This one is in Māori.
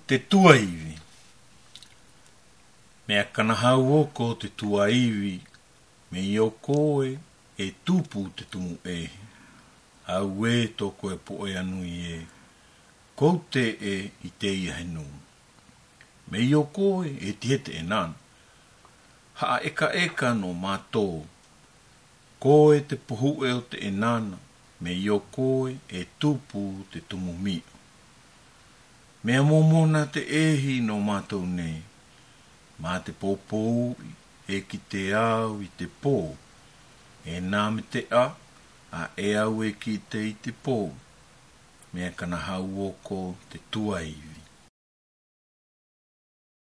te tuaivi. Mea kana hau oko te tuaivi, me i koe e tupu te tumu e. Au e toko e po e anui e. Kou te e i te ia henu. Me i koe e tiete e nana. Haa eka no mātou. Koe te pohu e o te e nana. Me i koe e tupu te tumu mi. Mea momona te ehi no mātou nei. Mā te pōpou e ki te au i te pō. E nā me te a e au e ki te i te pō. Mea kana hau oko te tuaivi.